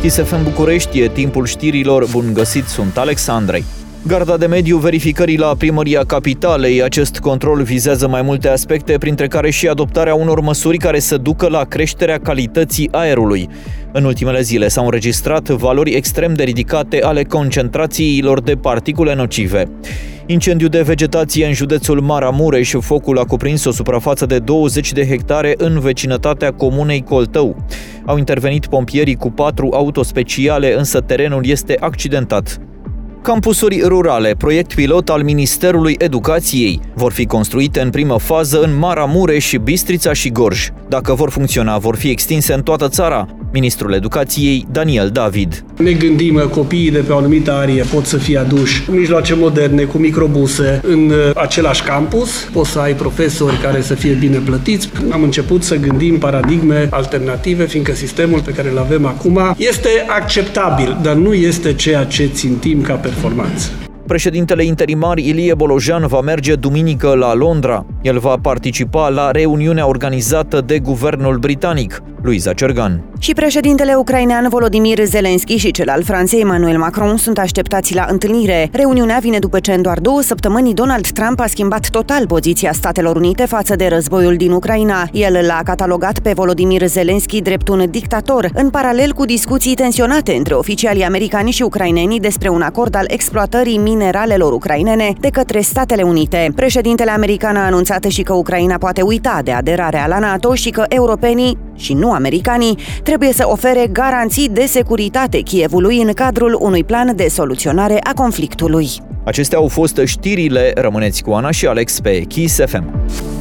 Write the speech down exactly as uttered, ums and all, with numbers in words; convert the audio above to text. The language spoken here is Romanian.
Kiss F M București, e timpul știrilor. Bun găsit, sunt Alex Andrei. Garda de mediu verificării la Primăria Capitalei. Acest control vizează mai multe aspecte, printre care și adoptarea unor măsuri care să ducă la creșterea calității aerului. În ultimele zile s-au înregistrat valori extrem de ridicate ale concentrațiilor de particule nocive. Incendiu de vegetație în județul Maramureș. Focul a cuprins o suprafață de douăzeci de hectare în vecinătatea comunei Coltău. Au intervenit pompierii cu patru autospeciale, însă terenul este accidentat. Campusuri rurale, proiect pilot al Ministerului Educației. Vor fi construite în primă fază în Maramureș, Bistrița și Gorj. Dacă vor funcționa, vor fi extinse în toată țara. Ministrul Educației, Daniel David. Ne gândim, copiii de pe o anumită arie pot să fie aduși cu mijloace moderne, cu microbuse, în același campus. Poți să ai profesori care să fie bine plătiți. Am început să gândim paradigme alternative, fiindcă sistemul pe care îl avem acum este acceptabil, dar nu este ceea ce țintim ca performanță. Președintele interimar Ilie Bolojan va merge duminică la Londra. El va participa la reuniunea organizată de guvernul britanic. Luiza Cergan. Și președintele ucrainean Volodymyr Zelensky și cel al Franței Emmanuel Macron sunt așteptați la întâlnire. Reuniunea vine după ce în doar două săptămâni Donald Trump a schimbat total poziția Statelor Unite față de războiul din Ucraina. El l-a catalogat pe Volodymyr Zelensky drept un dictator, în paralel cu discuții tensionate între oficialii americani și ucraineni despre un acord al exploatării mineralelor ucrainene de către Statele Unite. Președintele american a anunțat și că Ucraina poate uita de aderarea la NATO și că europenii și nu americanii trebuie să ofere garanții de securitate Kievului în cadrul unui plan de soluționare a conflictului. Acestea au fost știrile. Rămâneți cu Ana și Alex pe Kiss F M.